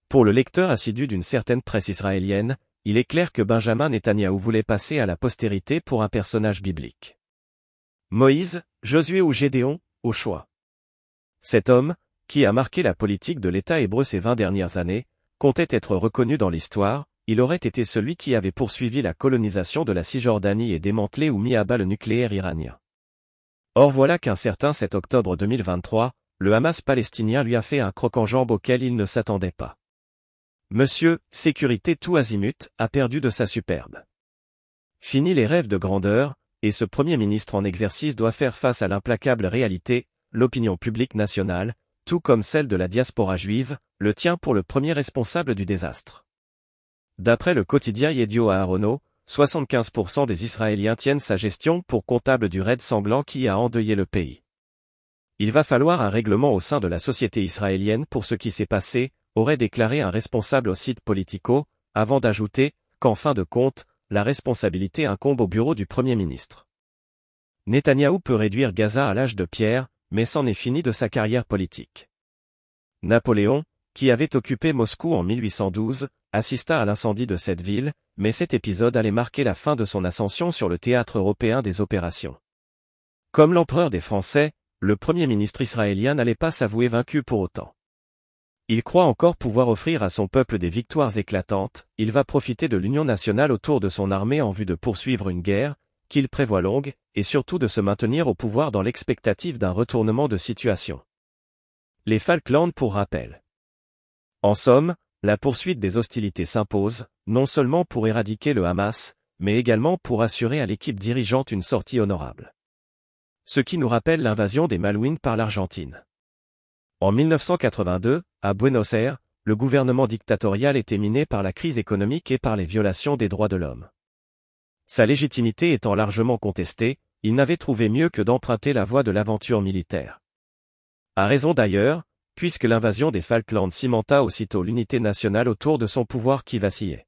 Pour le lecteur assidu d'une certaine presse israélienne, il est clair que Benjamin Netanyahou voulait passer à la postérité pour un personnage biblique. Moïse, Josué ou Gédéon, au choix. Cet homme, qui a marqué la politique de l'État hébreu ces 20 dernières années, comptait être reconnu dans l'histoire. Il aurait été celui qui avait poursuivi la colonisation de la Cisjordanie et démantelé ou mis à bas le nucléaire iranien. Or voilà qu'un certain 7 octobre 2023, le Hamas palestinien lui a fait un croc-en-jambe auquel il ne s'attendait pas. Monsieur, sécurité tout azimut, a perdu de sa superbe. Fini les rêves de grandeur, et ce Premier ministre en exercice doit faire face à l'implacable réalité, l'opinion publique nationale, tout comme celle de la diaspora juive, le tient pour le premier responsable du désastre. D'après le quotidien Yedioth Ahronoth, 75% des Israéliens tiennent sa gestion pour comptable du raid sanglant qui a endeuillé le pays. Il va falloir un règlement au sein de la société israélienne pour ce qui s'est passé, aurait déclaré un responsable au site Politico, avant d'ajouter qu'en fin de compte, la responsabilité incombe au bureau du Premier ministre. Netanyahou peut réduire Gaza à l'âge de pierre, mais c'en est fini de sa carrière politique. Napoléon, qui avait occupé Moscou en 1812, assista à l'incendie de cette ville, mais cet épisode allait marquer la fin de son ascension sur le théâtre européen des opérations. Comme l'empereur des Français, le Premier ministre israélien n'allait pas s'avouer vaincu pour autant. Il croit encore pouvoir offrir à son peuple des victoires éclatantes, il va profiter de l'union nationale autour de son armée en vue de poursuivre une guerre, qu'il prévoit longue, et surtout de se maintenir au pouvoir dans l'expectative d'un retournement de situation. Les Falklands pour rappel. En somme, la poursuite des hostilités s'impose, non seulement pour éradiquer le Hamas, mais également pour assurer à l'équipe dirigeante une sortie honorable. Ce qui nous rappelle l'invasion des Malouines par l'Argentine. En 1982, à Buenos Aires, le gouvernement dictatorial était miné par la crise économique et par les violations des droits de l'homme. Sa légitimité étant largement contestée, il n'avait trouvé mieux que d'emprunter la voie de l'aventure militaire. À raison d'ailleurs, puisque l'invasion des Falklands cimenta aussitôt l'unité nationale autour de son pouvoir qui vacillait.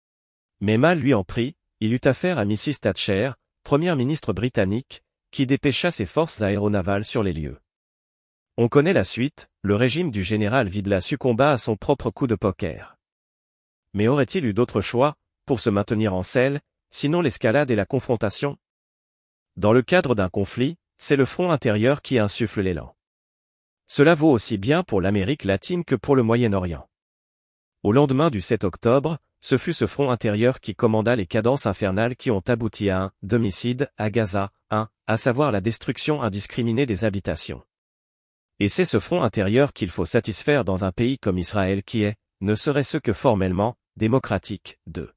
Mais mal lui en prit, il eut affaire à Mrs. Thatcher, première ministre britannique, qui dépêcha ses forces aéronavales sur les lieux. On connaît la suite, le régime du général Videla succomba à son propre coup de poker. Mais aurait-il eu d'autre choix, pour se maintenir en selle, sinon l'escalade et la confrontation? Dans le cadre d'un conflit, c'est le front intérieur qui insuffle l'élan. Cela vaut aussi bien pour l'Amérique latine que pour le Moyen-Orient. Au lendemain du 7 octobre, ce fut ce front intérieur qui commanda les cadences infernales qui ont abouti à un « domicide » à Gaza, à savoir la destruction indiscriminée des habitations. Et c'est ce front intérieur qu'il faut satisfaire dans un pays comme Israël qui est, ne serait-ce que formellement, démocratique. 2.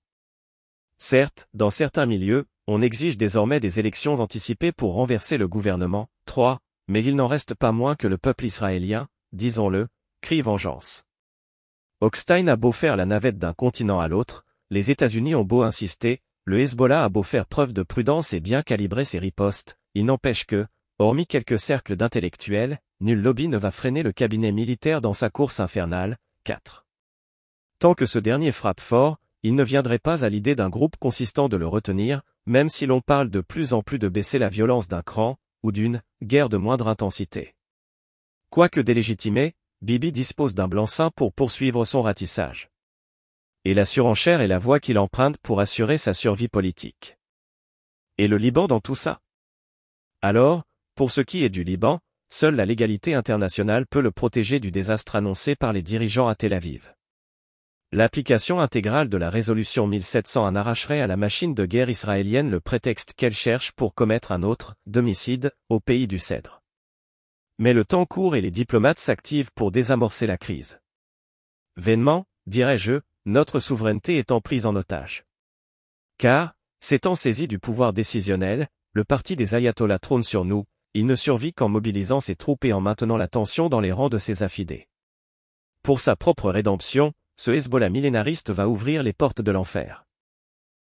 Certes, dans certains milieux, on exige désormais des élections anticipées pour renverser le gouvernement. 3. Mais il n'en reste pas moins que le peuple israélien, disons-le, crie vengeance. Hochstein a beau faire la navette d'un continent à l'autre, les États-Unis ont beau insister, le Hezbollah a beau faire preuve de prudence et bien calibrer ses ripostes, il n'empêche que, hormis quelques cercles d'intellectuels, nul lobby ne va freiner le cabinet militaire dans sa course infernale. 4. Tant que ce dernier frappe fort, il ne viendrait pas à l'idée d'un groupe consistant de le retenir, même si l'on parle de plus en plus de baisser la violence d'un cran, ou d'une guerre de moindre intensité. Quoique délégitimé, Bibi dispose d'un blanc-seing pour poursuivre son ratissage. Et la surenchère est la voie qu'il emprunte pour assurer sa survie politique. Et le Liban dans tout ça? Alors, pour ce qui est du Liban, seule la légalité internationale peut le protéger du désastre annoncé par les dirigeants à Tel Aviv. L'application intégrale de la résolution 1701 arracherait à la machine de guerre israélienne le prétexte qu'elle cherche pour commettre un autre domicide au pays du Cèdre. Mais le temps court et les diplomates s'activent pour désamorcer la crise. Vainement, dirais-je, notre souveraineté étant prise en otage. Car, s'étant saisi du pouvoir décisionnel, le parti des ayatollahs trône sur nous, il ne survit qu'en mobilisant ses troupes et en maintenant la tension dans les rangs de ses affidés. Pour sa propre rédemption, ce Hezbollah millénariste va ouvrir les portes de l'enfer.